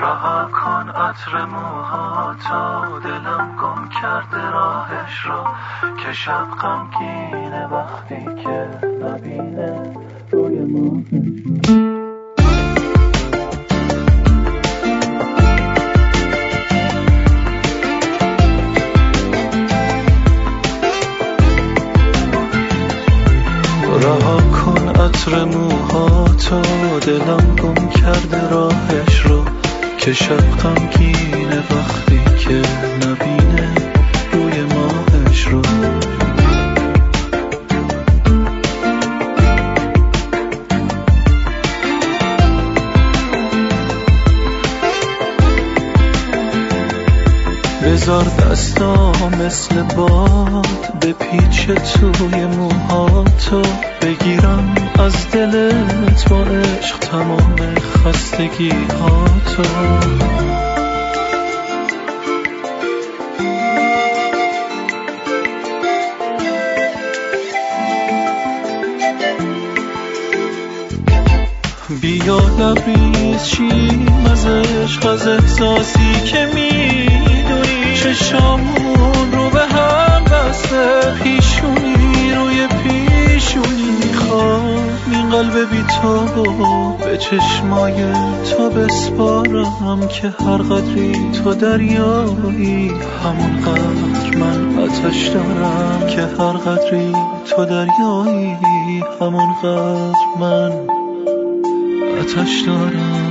رها کن عطر موهاتو، دلم گم کرده راهش رو، که شب غمگینه وقتی که نبینه روی ماهش رو. رها کن عطر موهاتو، دلم گم کرده راهش رو، که شب غمگینه وقتی که نبینه روی ماهش رو. بذار دستام مثل باد به پیچ توی موهاتو، بگیرم از دلت با عشق تمام خستگی هاتو. بیا لبریز شیم از عشق، از احساسی که میدونی، چشامون رو به هم بسته، پیشونی روی پیشونی. میخوام این قلب بی تو به چشمای تو بسپارم، که هر قدری تو دریایی همون قدر من آتش دارم، که هر قدری تو دریایی همون قدر من آتش دارم.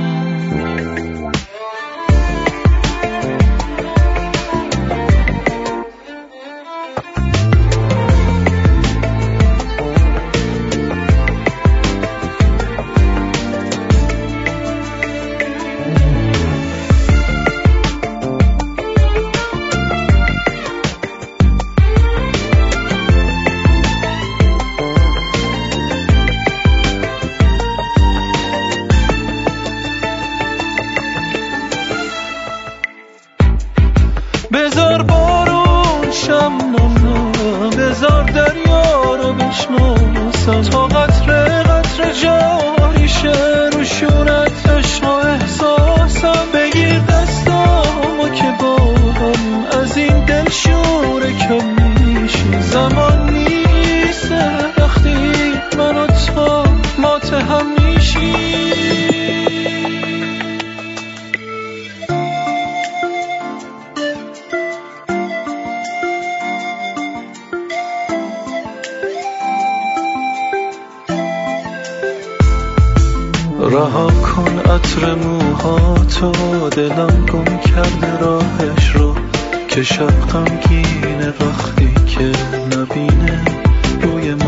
بذار بارون شم نم، بذار دریا رو بشناسم، تا قطره قطره جاری شه رو شونت عشق و احساسم. بگیر دستامو که با هم از این دل شوره کم میشی، زمان نیسته وقتی من و تو ماتهم میشی. رها کن عطر موهاتو، دلم گم کرده راهش رو، که شب غمگینه وقتی که نبینه روی